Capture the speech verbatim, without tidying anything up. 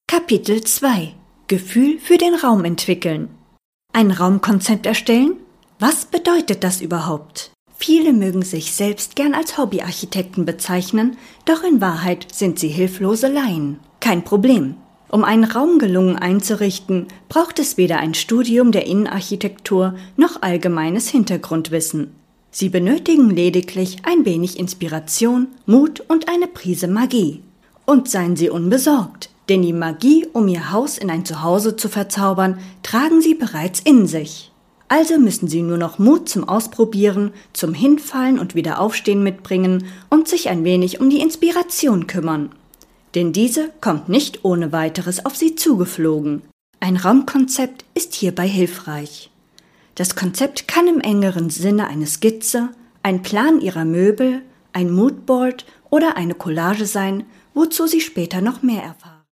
Kapitel zwei – Gefühl für den Raum entwickeln. Ein Raumkonzept erstellen? Was bedeutet das überhaupt? Viele mögen sich selbst gern als Hobbyarchitekten bezeichnen, doch in Wahrheit sind sie hilflose Laien. Kein Problem. Um einen Raum gelungen einzurichten, braucht es weder ein Studium der Innenarchitektur noch allgemeines Hintergrundwissen. Sie benötigen lediglich ein wenig Inspiration, Mut und eine Prise Magie. Und seien Sie unbesorgt, denn die Magie, um Ihr Haus in ein Zuhause zu verzaubern, tragen Sie bereits in sich. Also müssen Sie nur noch Mut zum Ausprobieren, zum Hinfallen und Wiederaufstehen mitbringen und sich ein wenig um die Inspiration kümmern. Denn diese kommt nicht ohne weiteres auf Sie zugeflogen. Ein Raumkonzept ist hierbei hilfreich. Das Konzept kann im engeren Sinne eine Skizze, ein Plan Ihrer Möbel, ein Moodboard oder eine Collage sein, wozu Sie später noch mehr erfahren.